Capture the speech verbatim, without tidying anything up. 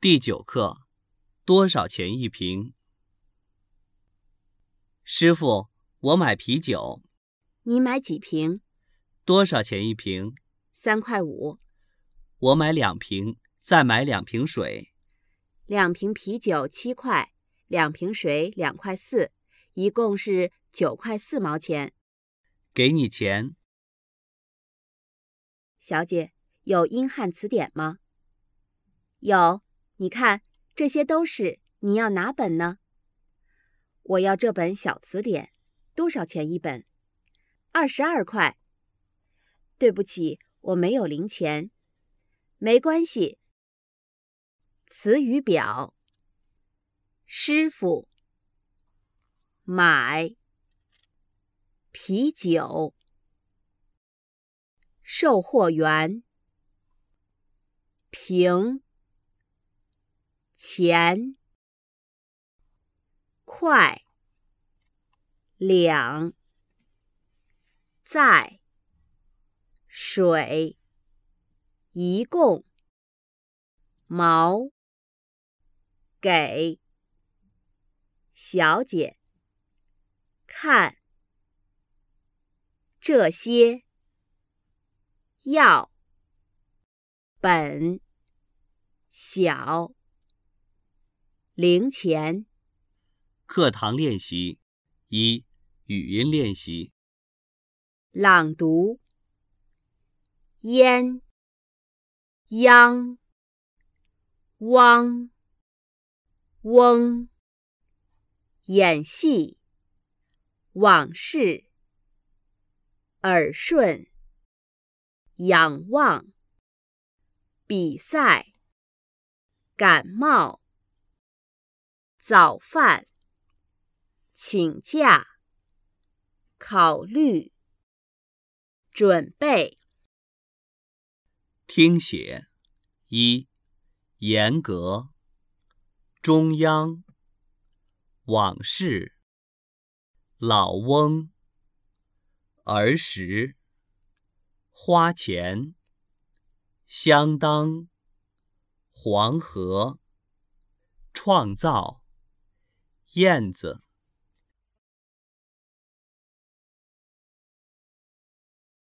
第九课，多少钱一瓶？师傅，我买啤酒。 你买几瓶？ 多少钱一瓶？ 三块五。 我买两瓶，再买两瓶水。 两瓶啤酒七块，两瓶水两块四，一共是九块四毛钱。 给你钱。 小姐，有英汉词典吗？有，你看，这些都是。你要哪本呢？我要这本小词典，多少钱一本？二十二块。对不起，我没有零钱。没关系。词语表：师傅，买，啤酒，售货员，瓶，钱，块，两，在，水，一共，毛，给，小姐，看，这些，要，本，小，零钱。 课堂练习一，语音练习。 朗读：烟，央，汪，翁，演戏，往事，耳顺，仰望，比赛，感冒，早饭，请假，考虑，准备。 听写一，严格，中央，往事，老翁，儿时，花钱，相当，黄河，创造，燕子。